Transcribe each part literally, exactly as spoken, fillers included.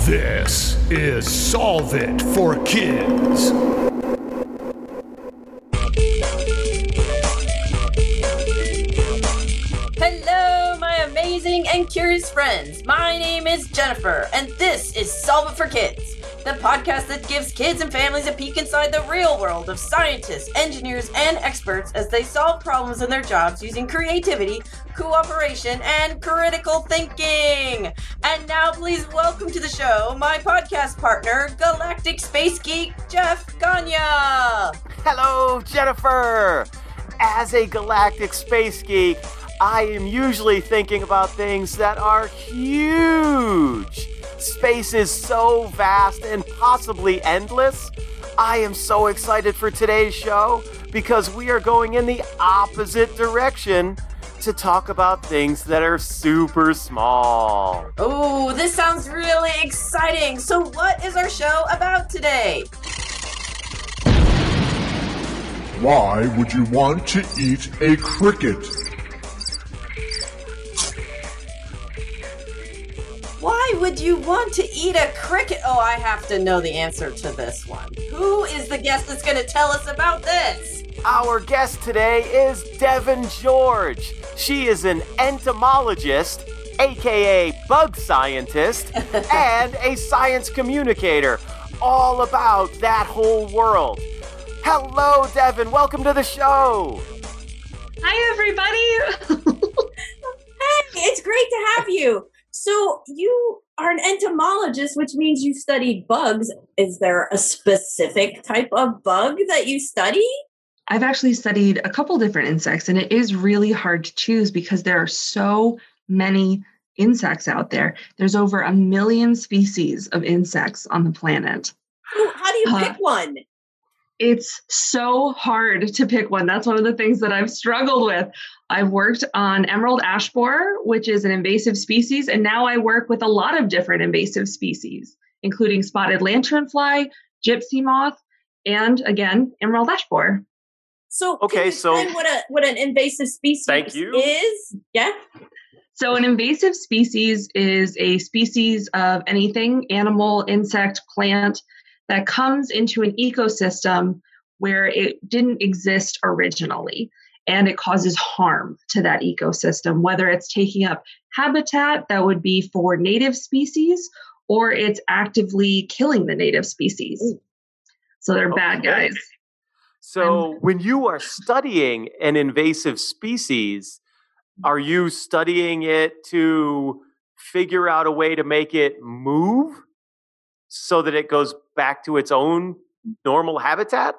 This is Solve It for Kids. Hello, my amazing and curious friends. My name is Jennifer, and this is Solve It for Kids, the podcast that gives kids and families a peek inside the real world of scientists, engineers, and experts as they solve problems in their jobs using creativity, cooperation, and critical thinking. And now please welcome to the show my podcast partner, Galactic Space Geek, Jeff Gagne. Hello, Jennifer. As a Galactic Space Geek, I am usually thinking about things that are huge. Space is so vast and possibly endless. I am so excited for today's show because we are going in the opposite direction to talk about things that are super small. Oh, this sounds really exciting. So what is our show about today? Why would you want to eat a cricket? Why would you want to eat a cricket? Oh, I have to know the answer to this one. Who is the guest that's going to tell us about this? Our guest today is Devin George. She is an entomologist, aka bug scientist, and a science communicator, all about that whole world. Hello, Devin. Welcome to the show. Hi, everybody. Hey, it's great to have you. So you are an entomologist, which means you study bugs. Is there a specific type of bug that you study? I've actually studied a couple different insects, and it is really hard to choose because there are so many insects out there. There's over a million species of insects on the planet. So how do you Uh, pick one? It's so hard to pick one. That's one of the things that I've struggled with. I've worked on emerald ash borer, which is an invasive species, and now I work with a lot of different invasive species, including spotted lanternfly, gypsy moth, and again, emerald ash borer. So Okay, can you so- explain what a what an invasive species Thank you. is? Yeah. So an invasive species is a species of anything, animal, insect, plant, that comes into an ecosystem where it didn't exist originally, and it causes harm to that ecosystem, whether it's taking up habitat that would be for native species or it's actively killing the native species. So they're bad Okay. guys. So when you are studying an invasive species, are you studying it to figure out a way to make it move so that it goes back to its own normal habitat?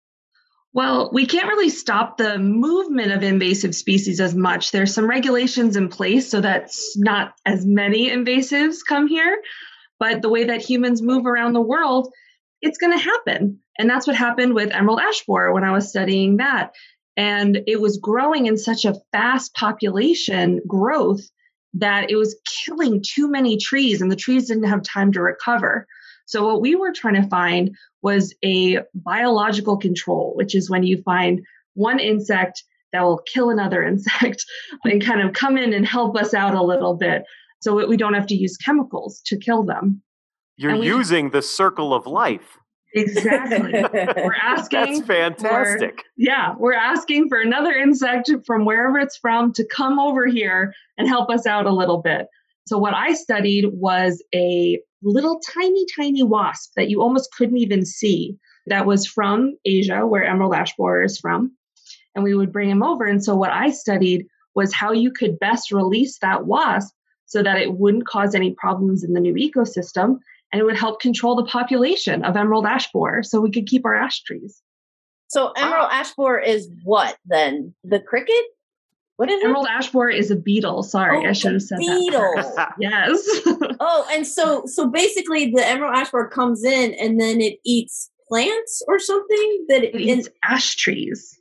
Well, we can't really stop the movement of invasive species as much. There's some regulations in place so that not as many invasives come here. But the way that humans move around the world, it's going to happen. And that's what happened with emerald ash borer when I was studying that. And it was growing in such a fast population growth that it was killing too many trees, and the trees didn't have time to recover. So what we were trying to find was a biological control, which is when you find one insect that will kill another insect and kind of come in and help us out a little bit so we don't have to use chemicals to kill them. You're And we- using the circle of life. Exactly. We're asking. That's fantastic. For, yeah, we're asking for another insect from wherever it's from to come over here and help us out a little bit. So what I studied was a little tiny, tiny wasp that you almost couldn't even see that was from Asia, where emerald ash borer is from. And we would bring him over. And so what I studied was how you could best release that wasp so that it wouldn't cause any problems in the new ecosystem. And it would help control the population of emerald ash borer so we could keep our ash trees. So emerald ash borer is what then? The cricket? What is it? Emerald ash borer is a beetle. Sorry, Oh, I should have said beetle. that first. Yes. Oh, and so so basically the emerald ash borer comes in and then it eats plants or something that it, It eats ash trees.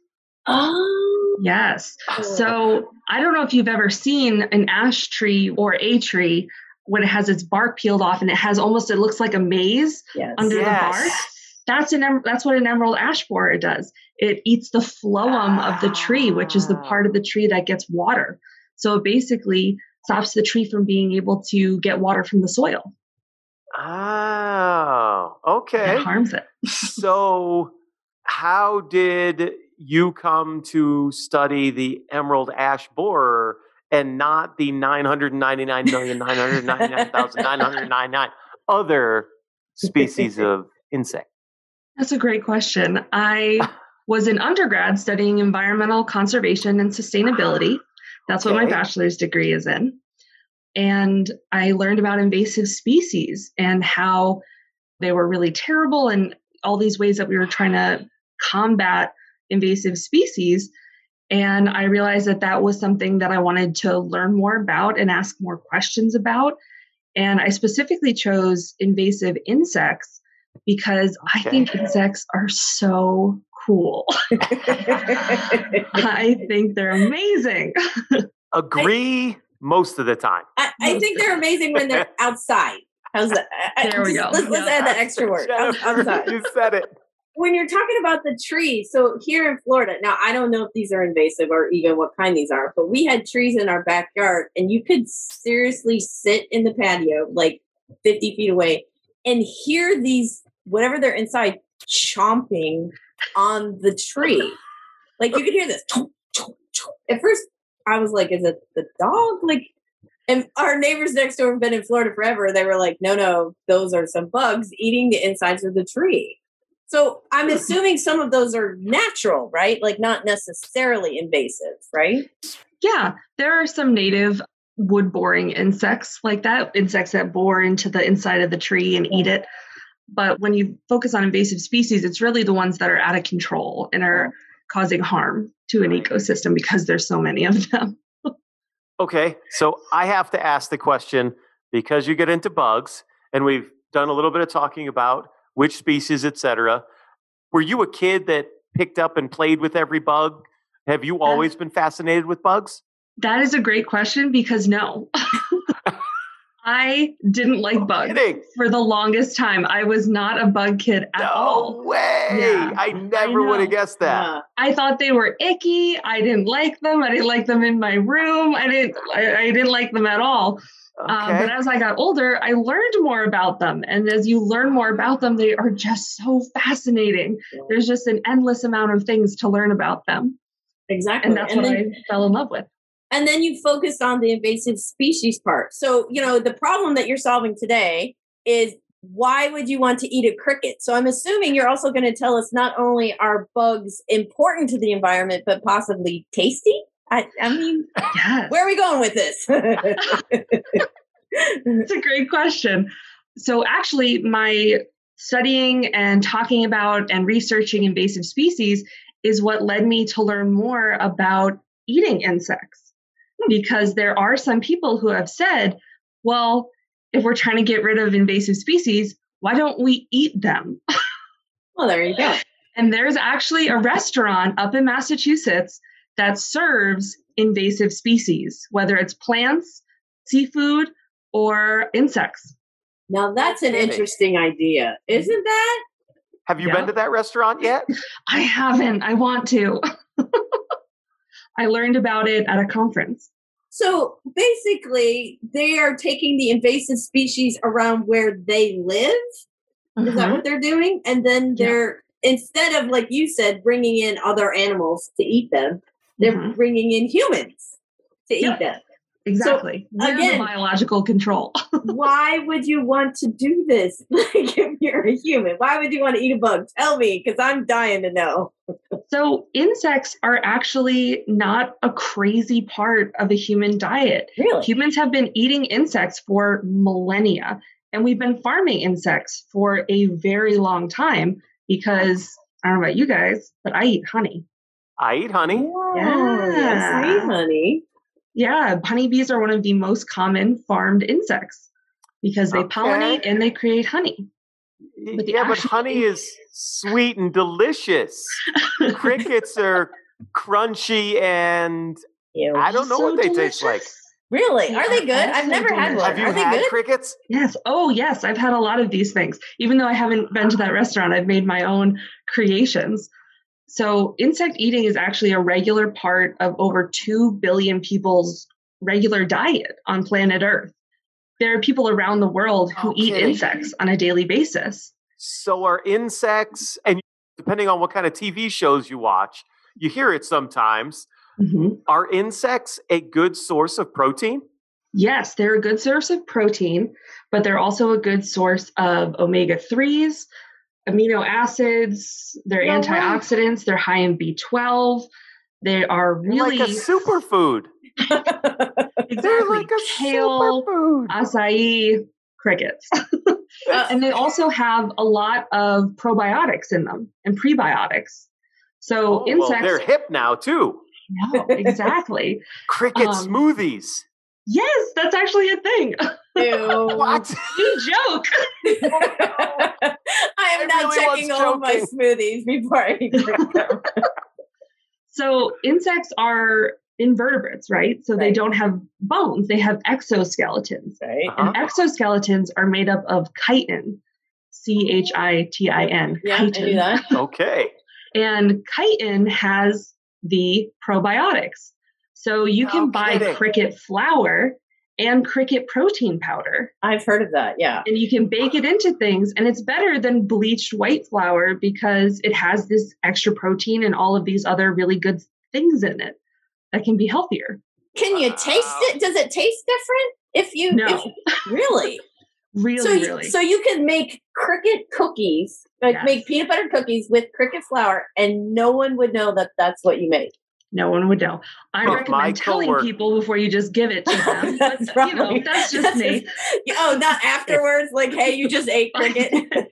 Oh. Yes. So I don't know if you've ever seen an ash tree or a tree when it has its bark peeled off and it has almost, it looks like a maze Yes. under Yes. the bark. That's an em- that's what an emerald ash borer does. It eats the phloem of the tree, which is the part of the tree that gets water. So it basically stops the tree from being able to get water from the soil. Oh, okay. It harms it. So, how did you come to study the emerald ash borer and not the nine hundred ninety-nine million nine hundred ninety-nine thousand nine hundred ninety-nine other species of insect? That's a great question. I was an undergrad studying environmental conservation and sustainability. That's what my Okay. bachelor's degree is in. And I learned about invasive species and how they were really terrible and all these ways that we were trying to combat invasive species. And I realized that that was something that I wanted to learn more about and ask more questions about. And I specifically chose invasive insects because I Okay. think insects are so cool. I think they're amazing. Agree most of the time. I, I think they're amazing when they're outside. How's that? I- I- There we just- go. Let's, let's Yeah. add that extra word. Out- Jennifer, outside. you said it. When you're talking about the trees, so here in Florida, now I don't know if these are invasive or even what kind these are, but we had trees in our backyard and you could seriously sit in the patio like fifty feet away and hear these, whatever they're inside, chomping on the tree. Like you could hear this. Chomp, chomp, chomp. At first, I was like, is it the dog? Like, and our neighbors next door have been in Florida forever. They were like, no, no, those are some bugs eating the insides of the tree. So I'm assuming some of those are natural, right? Like not necessarily invasive, right? Yeah, there are some native wood boring insects like that, insects that bore into the inside of the tree and eat it. But when you focus on invasive species, it's really the ones that are out of control and are causing harm to an ecosystem because there's so many of them. Okay, so I have to ask the question because you get into bugs, and we've done a little bit of talking about which species, et cetera. Were you a kid that picked up and played with every bug? Have you always been fascinated with bugs? That is a great question because no. I didn't like bugs Kidding. for the longest time. I was not a bug kid at No all. way! Yeah, I never would have know. guessed that. Uh, I thought they were icky. I didn't like them. I didn't like them in my room. I didn't. I, I didn't like them at all. Okay. Um, but as I got older, I learned more about them. And as you learn more about them, they are just so fascinating. There's just an endless amount of things to learn about them. exactly. And that's And what then- I fell in love with. And then you focused on the invasive species part. So, you know, the problem that you're solving today is why would you want to eat a cricket? So I'm assuming you're also going to tell us not only are bugs important to the environment, but possibly tasty? I, I mean, Yes. where are we going with this? It's a great question. So actually, my studying and talking about and researching invasive species is what led me to learn more about eating insects. Because there are some people who have said, well, if we're trying to get rid of invasive species, why don't we eat them? Well, there you go. And there's actually a restaurant up in Massachusetts that serves invasive species, whether it's plants, seafood, or insects. Now that's an Kidding. interesting idea, isn't that? Have you Yeah. been to that restaurant yet? I haven't. I want to. I learned about it at a conference. So basically, they are taking the invasive species around where they live. Is that Mhm. what they're doing? And then Yeah. they're, instead of, like you said, bringing in other animals to eat them, they're Mhm. bringing in humans to Yep. eat them. Exactly. We're again- the biological control. Why would you want to do this? Like, if you're a human, why would you want to eat a bug? Tell me, because I'm dying to know. So insects are actually not a crazy part of a human diet. Really? Humans have been eating insects for millennia, and we've been farming insects for a very long time because I don't know about you guys, but I eat honey. I eat honey. Oh, yes, I eat Yeah. honey. Yeah, honeybees are one of the most common farmed insects because they Okay. pollinate and they create honey. But the Yeah, but actual- honey is sweet and delicious. Crickets are crunchy and Ew. I don't know So what they taste like. delicious. Really? They Are they are good? I've also never had one. Have you Are they had good? crickets? Yes. Oh, yes. I've had a lot of these things. Even though I haven't been to that restaurant, I've made my own creations. So insect eating is actually a regular part of over two billion people's regular diet on planet Earth. There are people around the world who No eat kidding. insects on a daily basis. So are insects, and depending on what kind of T V shows you watch, you hear it sometimes. Mm-hmm. Are insects a good source of protein? Yes, they're a good source of protein, but they're also a good source of omega threes, amino acids. They're No way. antioxidants. They're high in B twelve. They are really Like a superfood. exactly They're like a kale, superfood. acai, crickets. Uh, And they also have a lot of probiotics in them and prebiotics. So Oh, insects, well, they're hip now too. no, exactly. Cricket Um, smoothies. Yes, that's actually a thing. Ew. What? You joke. I am I not really checking was all of my joking. smoothies before I drink them. So insects are invertebrates, right? So they Right. don't have bones. They have exoskeletons. Right? Uh-huh. And exoskeletons are made up of chitin, C H I T I N. Yeah, I chitin. knew that. Okay. And chitin has the probiotics. So you No can buy kidding. cricket flour and cricket protein powder, I've heard of that. Yeah. and you can bake it into things. And it's better than bleached white flour because it has this extra protein and all of these other really good things in it that can be healthier. Can you Wow. taste it? Does it taste different? If you No. if- really? Really, so, you- really. so you can make cricket cookies, like Yes. make peanut butter cookies with cricket flour, and no one would know that that's what you made. No one would know. I Well, my recommend telling coworker- people before you just give it to them. That's But, you know, right. that's just That's me. just- oh, not afterwards. Like, hey, you just ate cricket.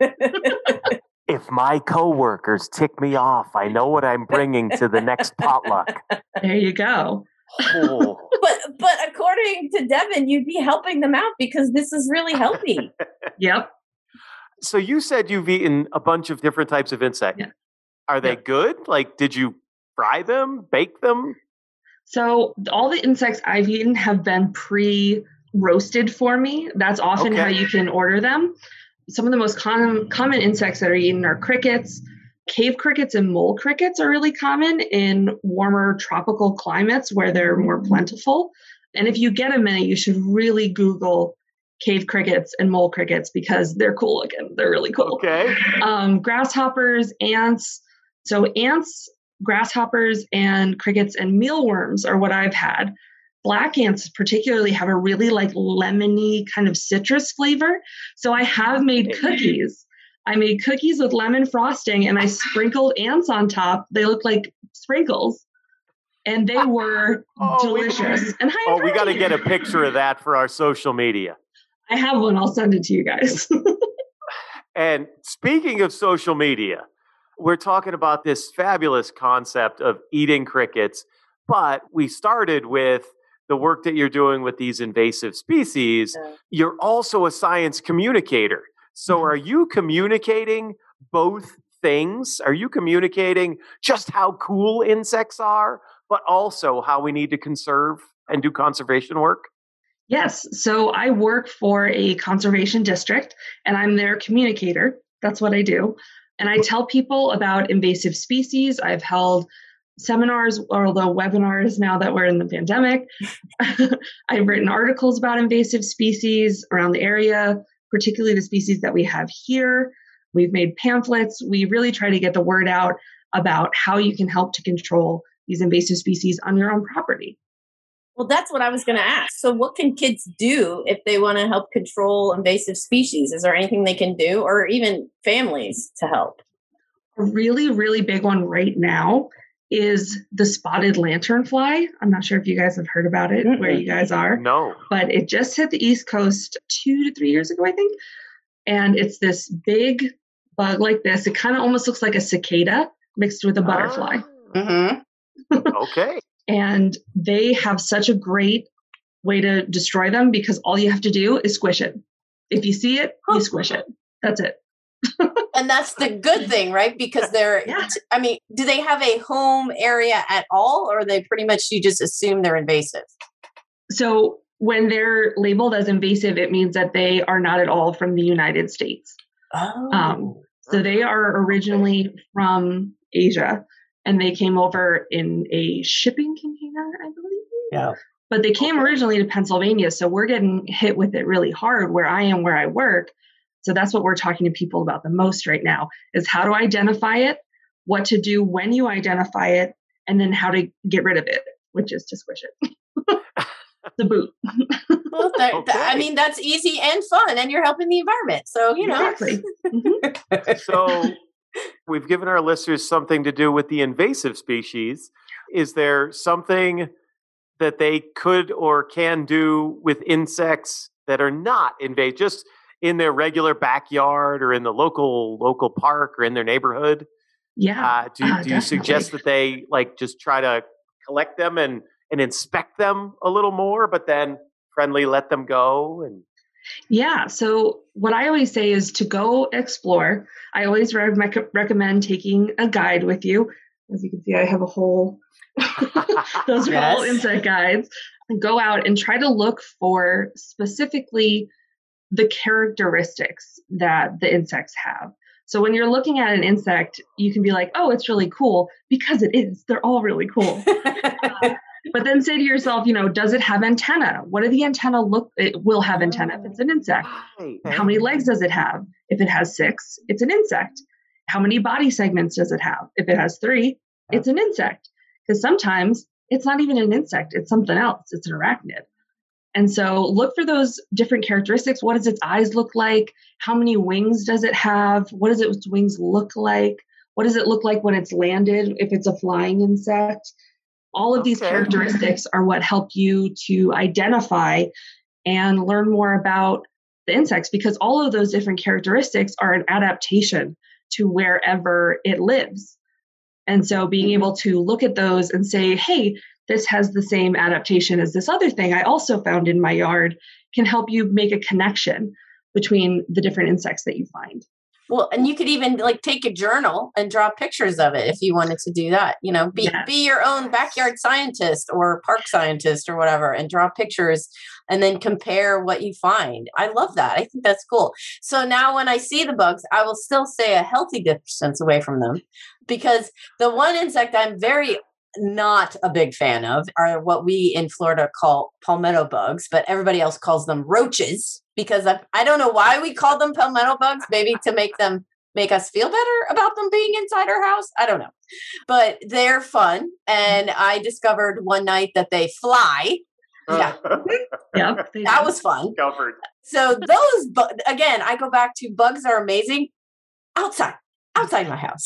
If my coworkers tick me off, I know what I'm bringing to the next potluck. There you go. Oh. but but according to Devin, you'd be helping them out because this is really healthy. Yep. So you said you've eaten a bunch of different types of insects. Yeah. Are they Yeah. good? Like, did you fry them, bake them? So all the insects I've eaten have been pre-roasted for me. That's often Okay. how you can order them. Some of the most common common insects that are eaten are crickets. Cave crickets and mole crickets are really common in warmer tropical climates where they're more plentiful. And if you get a minute, you should really Google cave crickets and mole crickets because they're cool looking. They're really cool. Okay. Um, grasshoppers, ants. So ants, grasshoppers, and crickets and mealworms are what I've had. Black ants particularly have a really like lemony kind of citrus flavor. So I have made cookies. I made cookies with lemon frosting and I sprinkled ants on top. They look like sprinkles. And they were Oh, we- delicious. And high in Oh, we got to protein. get a picture of that for our social media. I have one. I'll send it to you guys. And speaking of social media, we're talking about this fabulous concept of eating crickets, but we started with the work that you're doing with these invasive species. Yeah. You're also a science communicator. So are you communicating both things? Are you communicating just how cool insects are, but also how we need to conserve and do conservation work? Yes. So I work for a conservation district and I'm their communicator. That's what I do. And I tell people about invasive species. I've held seminars, although webinars now that we're in the pandemic. I've written articles about invasive species around the area, particularly the species that we have here. We've made pamphlets. We really try to get the word out about how you can help to control these invasive species on your own property. Well, that's what I was going to ask. So what can kids do if they want to help control invasive species? Is there anything they can do, or even families to help? A really, really big one right now is the spotted lanternfly. I'm not sure if you guys have heard about it, Mm-mm. where you guys are, No. but it just hit the East Coast two to three years ago, I think. And it's this big bug like this. It kind of almost looks like a cicada mixed with a butterfly. Mm-hmm. Ah, okay. And they have such a great way to destroy them because all you have to do is squish it. If you see it, you squish it. That's it. And that's the good thing, right? Because they're, Yeah. I mean, do they have a home area at all, or are they pretty much, you just assume they're invasive? So when they're labeled as invasive, it means that they are not at all from the United States. Oh. Um, so they are originally from Asia, and they came over in a shipping container, I believe. Yeah. But they came originally to Pennsylvania, so we're getting hit with it really hard where I am, where I work. So that's what we're talking to people about the most right now, is how to identify it, what to do when you identify it, and then how to get rid of it, which is to squish it. The boot. Well, that, Okay. that- I mean, that's easy and fun, and you're helping the environment. So, you know. Exactly. Mhm. So we've given our listeners something to do with the invasive species. Is there something that they could or can do with insects that are not invasive, just in their regular backyard or in the local local park or in their neighborhood? Yeah. Uh, do, uh, do you suggest that they like just try to collect them and, and inspect them a little more, but then friendly let them go? And Yeah. So what I always say is to go explore. I always re- rec- recommend taking a guide with you. As you can see, I have a whole, those are all Yes. insect guides. And go out and try to look for specifically the characteristics that the insects have. So when you're looking at an insect, you can be like, oh, it's really cool, because it is. They're all really cool. Uh, but then say to yourself, you know, does it have antenna? What do the antenna look? It will have antenna if it's an insect. Right. How many legs does it have? If it has six, it's an insect. How many body segments does it have? If it has three, it's an insect. Because sometimes it's not even an insect, it's something else. It's an arachnid. And so look for those different characteristics. What does its eyes look like? How many wings does it have? What does its wings look like? What does it look like when it's landed, if it's a flying insect? All of these Okay. characteristics are what help you to identify and learn more about the insects, because all of those different characteristics are an adaptation to wherever it lives. And so being able to look at those and say, hey, this has the same adaptation as this other thing I also found in my yard, can help you make a connection between the different insects that you find. Well, and you could even like take a journal and draw pictures of it if you wanted to do that. You know, be Yes. be your own backyard scientist or park scientist or whatever, and draw pictures and then compare what you find. I love that. I think that's cool. So now when I see the bugs, I will still stay a healthy distance away from them, because the one insect I'm very not a big fan of are what we in Florida call palmetto bugs, but everybody else calls them roaches, because I, I don't know why we call them palmetto bugs, maybe to make them make us feel better about them being inside our house. I don't know, but they're fun. And I discovered one night that they fly. Yeah, Yep. they that do. was fun. Covered. So those, bu- again, I go back to bugs are amazing outside, outside my house.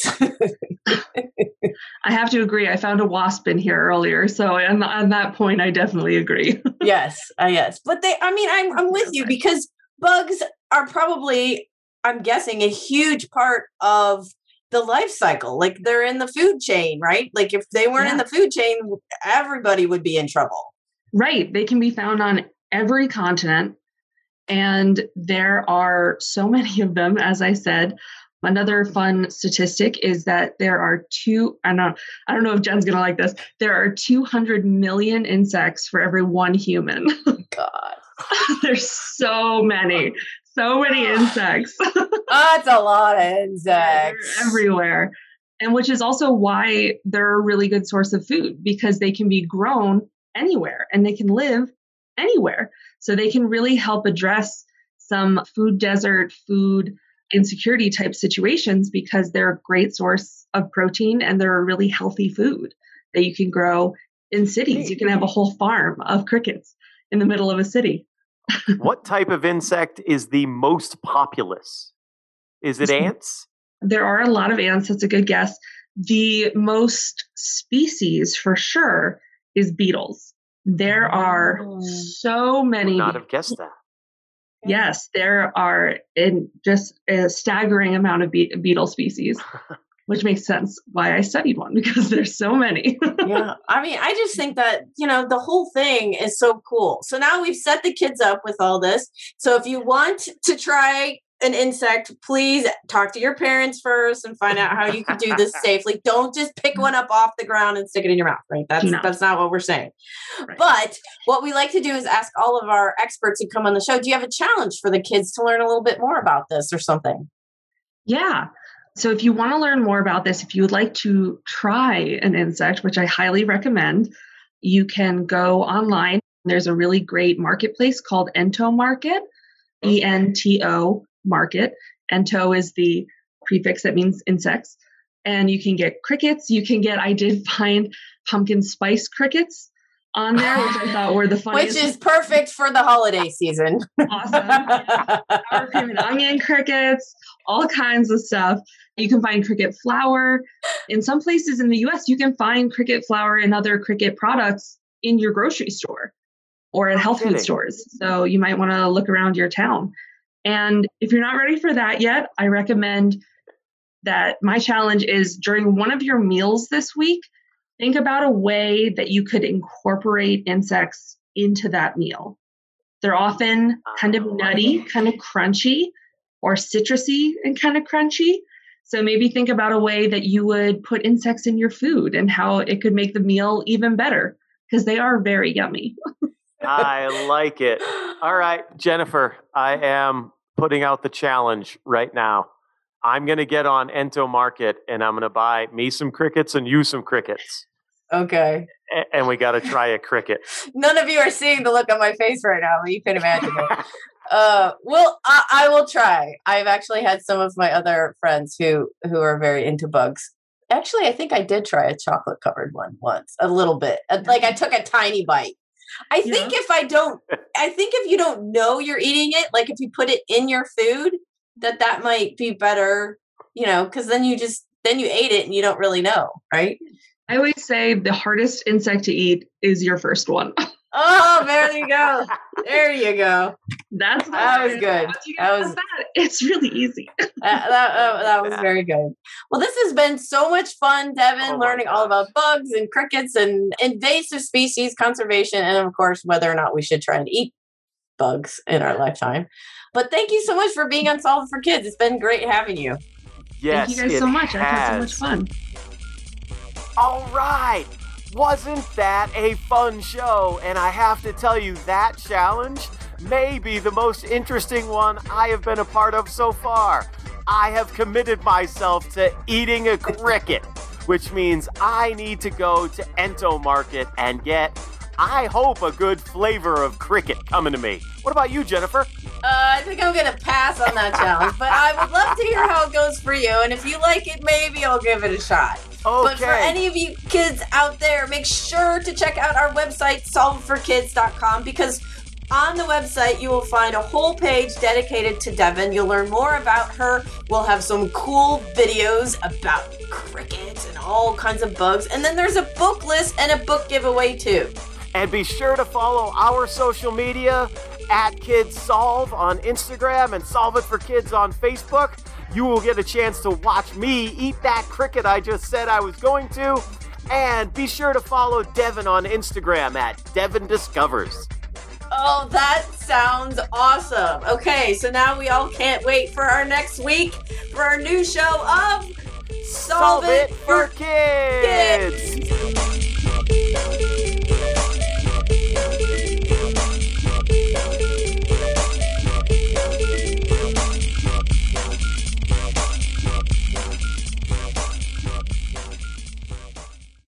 I have to agree. I found a wasp in here earlier. So on, on that point, I definitely agree. Yes, uh, yes. But they, I mean, I'm, I'm with you, because bugs are probably, I'm guessing, a huge part of the life cycle. Like they're in the food chain, right? Like if they weren't in Yeah. the food chain, everybody would be in trouble. Right. They can be found on every continent. And there are so many of them, as I said. Another fun statistic is that there are two, I don't know, I don't know if Jen's going to like this. There are two hundred million insects for every one human. God, There's so many, so many insects. that's a lot of They're insects. everywhere. And which is also why they're a really good source of food, because they can be grown anywhere and they can live anywhere. So they can really help address some food desert, food insecurity type situations, because they're a great source of protein and they're a really healthy food that you can grow in cities. You can have a whole farm of crickets in the middle of a city. What type of insect is the most populous? Is it ants? There are a lot of ants. That's a good guess. The most species for sure is beetles. There are Oh. so many. Would not have guessed that. Yes, there are in just a staggering amount of be- beetle species, which makes sense why I studied one, because there's so many. Yeah. I mean, I just think that, you know, the whole thing is so cool. So now we've set the kids up with all this. So if you want to try an insect, please talk to your parents first and find out how you can do this safely. Don't just pick one up off the ground and stick it in your mouth, right? That's No. that's not what we're saying. Right. But what we like to do is ask all of our experts who come on the show, do you have a challenge for the kids to learn a little bit more about this or something? Yeah. So if you want to learn more about this, if you would like to try an insect, which I highly recommend, you can go online. There's a really great marketplace called Ento Market, E N T O Market. Ento is the prefix that means insects. And you can get crickets. You can get, I did find pumpkin spice crickets on there, which I thought were the funniest. Which is perfect for the holiday season. Awesome. Sour cream and onion crickets, all kinds of stuff. You can find cricket flour. In some places in the U S, you can find cricket flour and other cricket products in your grocery store or at health food stores. So you might want to look around your town. And if you're not ready for that yet, I recommend that my challenge is during one of your meals this week, think about a way that you could incorporate insects into that meal. They're often kind of nutty, kind of crunchy, or citrusy and kind of crunchy. So maybe think about a way that you would put insects in your food and how it could make the meal even better, because they are very yummy. I like it. All right, Jennifer, I am putting out the challenge right now. I'm going to get on Ento Market and I'm going to buy me some crickets and you some crickets. Okay. A- and we got to try a cricket. None of you are seeing the look on my face right now, but you can imagine it. Uh, well, I, I will try. I've actually had some of my other friends who, who are very into bugs. Actually, I think I did try a chocolate covered one once, a little bit. Like I took a tiny bite. I think yeah. if I don't, I think if you don't know you're eating it, like if you put it in your food, that that might be better, you know, because then you just, then you ate it and you don't really know, right? I always say the hardest insect to eat is your first one. Oh, there you go. There you go. That's that was good. That was that, it's really easy. that, that, uh, that was very good. Well, this has been so much fun, Devin, oh learning all about bugs and crickets and invasive species conservation, and of course, whether or not we should try and eat bugs in our lifetime. But thank you so much for being on Solve It for Kids. It's been great having you. Yes, thank you guys so much. Has. I've had so much fun. All right. Wasn't that a fun show? And I have to tell you, that challenge may be the most interesting one I have been a part of so far. I have committed myself to eating a cricket, which means I need to go to Ento Market and get, I hope, a good flavor of cricket coming to me. What about you, Jennifer? Uh, I think I'm going to pass on that challenge, but I would love to hear how it goes for you. And if you like it, maybe I'll give it a shot. Okay. But for any of you kids out there, make sure to check out our website, solve it for kids dot com, because on the website, you will find a whole page dedicated to Devin. You'll learn more about her. We'll have some cool videos about crickets and all kinds of bugs. And then there's a book list and a book giveaway, too. And be sure to follow our social media at Kids Solve on Instagram and Solve It for Kids on Facebook. You will get a chance to watch me eat that cricket I just said I was going to. And be sure to follow Devin on Instagram at Devin Discovers. Oh, that sounds awesome. Okay, so now we all can't wait for our next week for our new show of Solve, Solve It for, for Kids. kids.